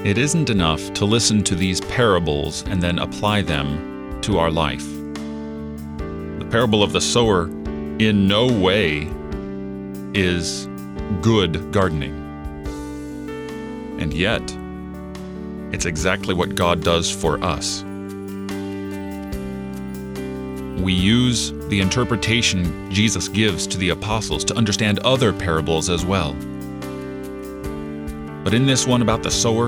It isn't enough to listen to these parables and then apply them to our life. The parable of the sower in no way is good gardening. And yet, it's exactly what God does for us. We use the interpretation Jesus gives to the apostles to understand other parables as well. But in this one about the sower,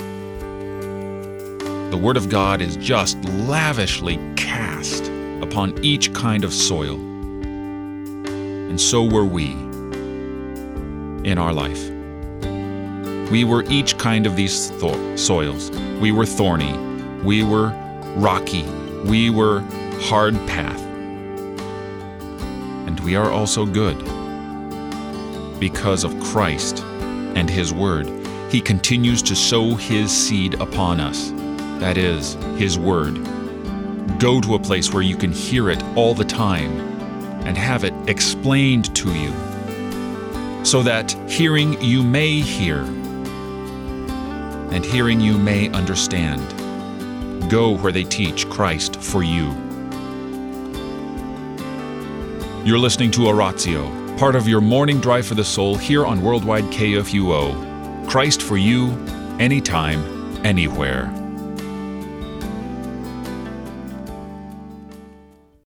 the Word of God is just lavishly cast upon each kind of soil. And so were we in our life. We were each kind of these soils. We were thorny. We were rocky. We were hard path. And we are also good. Because of Christ and His Word, He continues to sow His seed upon us. That is, His Word. Go to a place where you can hear it all the time and have it explained to you, so that hearing you may hear, and hearing you may understand. Go where they teach Christ for you. You're listening to Oratio, part of your morning drive for the soul here on Worldwide KFUO. Christ for you, anytime, anywhere.